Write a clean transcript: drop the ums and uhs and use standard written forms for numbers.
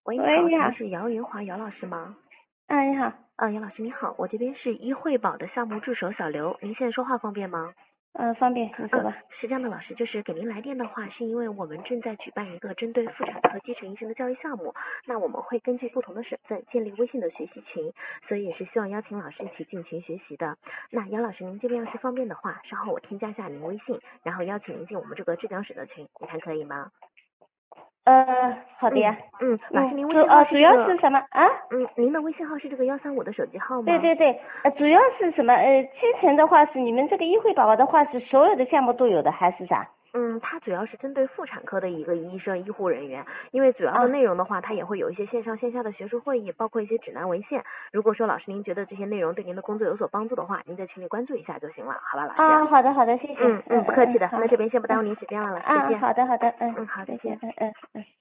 喂，你喂， 好， 你好。 请问是姚云华姚老师吗？ 你好。 姚老师你好，我这边是医惠保的项目助手小刘，您现在说话方便吗？ 方便，你说吧。 是这样的，老师，就是给您来电的话，是因为我们正在举办一个针对妇产科基层医生的教育项目，那我们会根据不同的省份建立微信的学习群，所以也是希望邀请老师一起进群学习的。那姚老师，您这边要是方便的话，稍后我添加一下您微信，然后邀请您进我们这个浙江省的群，你看可以吗？ 好的呀。 老师，您微信号是主要这个是什么啊？ 您的微信号是这个135的手机号吗？ 对对对，主要是什么？基层的话是你们这个医惠宝宝的话是所有的项目都有的，还是啥？ 它主要是针对妇产科的一个医生医护人员，因为主要的内容的话，它也会有一些线上线下的学术会议，包括一些指南文献。如果说老师您觉得这些内容对您的工作有所帮助的话，您在群里关注一下就行了，好吧，老师？ 好的好的，谢谢。 不客气的， 好， 那这边先不耽误您时间了，老师再见。 好的好的， 好，再再见。 见。